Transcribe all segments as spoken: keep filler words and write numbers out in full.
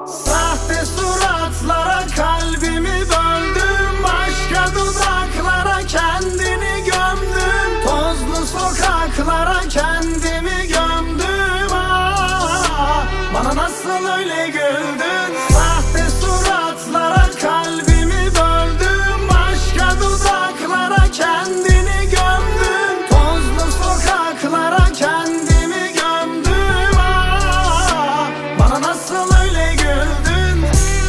Sahte suratlara kalbimi böldüm, başka dudaklara kendini gömdüm, tozlu sokaklara kendimi gömdüm. Ah, bana nasıl öyle güldün? Sahte suratlara kalbimi böldüm, başka dudaklara kendini gömdüm, tozlu sokaklara kendimi gömdüm. Ah, bana nasıl öyle güldün?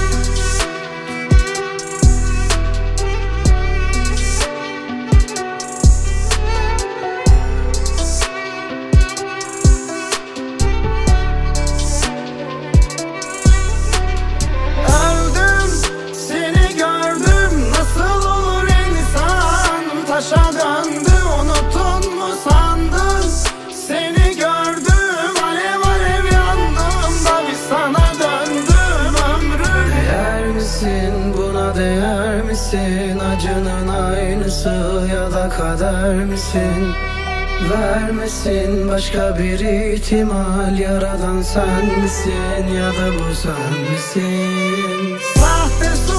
Öldüm, seni gördüm, nasıl olur insan taşa döndü, unuttun mu sandın? Seni gördüm, alev alev yandım da bir sana döndüm ömrüm. Değer misin buna, değer misin? Acının aynısı ya da kader misin? Vermesin başka bir ihtimal, yaradan sen misin ya da bu sen misin? Sahte